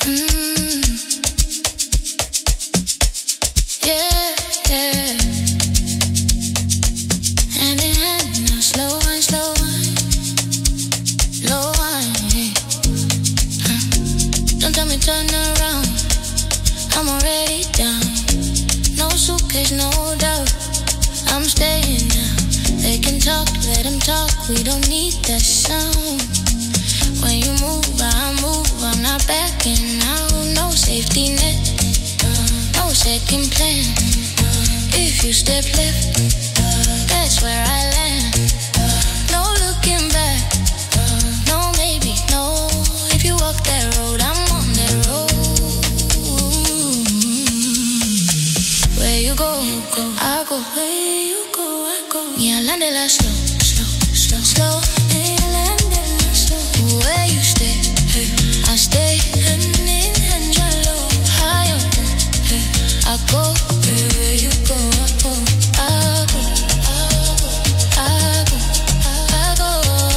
Mm, yeah, yeah. Hand in hand now, slow wine, slow wine, low wine. Yeah. Don't tell me turn around, I'm already down. No suitcase, no doubt, I'm staying now. They can talk, let them talk, we don't need that sound. When you move, I move, I'm not backing out. No safety net, no second plan. If you step left, that's where I land. No looking back, no maybe, no. If you walk that road, I'm on that road. Where you go, I go. Where you go, I go. Yeah, land it like slow, slow, slow, slow. Yeah, land it like slow. Where you stay, hey, I stay. Hand in hand, shallow, higher. Hey, I go. Where you go, I go. I go, I go, I go,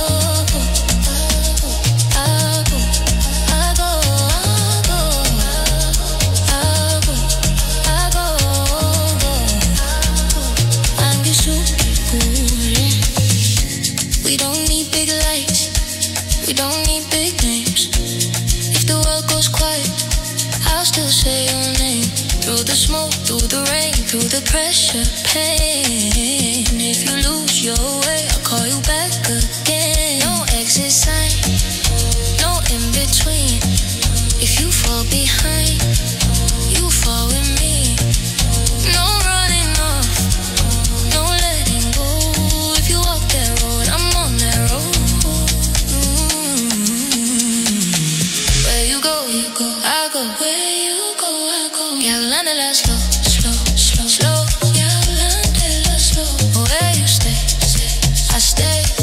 I go, I go, I go, I go. I'm just super cool. We don't need big lights, we don't need big names. If the world goes quiet, I'll still say your name. Through the smoke, through the rain, through the pressure, pain. If you lose your way, I'll call you back again. No exit sign, no in between. If you fall behind, you fall with me. No running off, no letting go. If you walk that road, I'm on that road. Where you go, I go. Where you go, I go. Yeah, land it like slow, slow, slow, slow. Yeah, land it like slow. Where you stay, I stay.